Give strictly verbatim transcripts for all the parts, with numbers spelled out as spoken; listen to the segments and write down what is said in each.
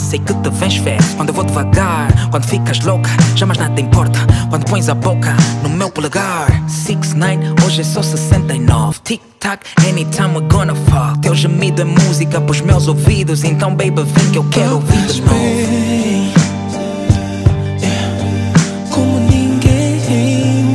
sei que te vens fast. Quando eu vou devagar, quando ficas louca, já mais nada importa. Quando pões a boca no meu polegar. Six nine, hoje é só sessenta e nove. Tic tac, anytime we're gonna fuck. Teu gemido é música pros meus ouvidos. Então baby vem que eu quero ouvir de novo. Como ninguém,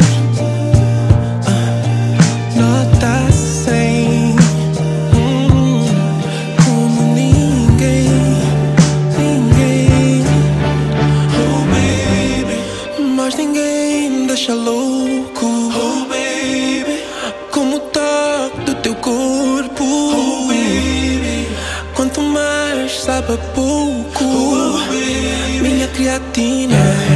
uh, nota cem. hum, Como ninguém, ninguém. Oh baby, mas ninguém me deixa louco. Oh baby, como o toque do teu corpo. Oh baby, quanto mais sabe a pouco. Oh baby, minha creatina.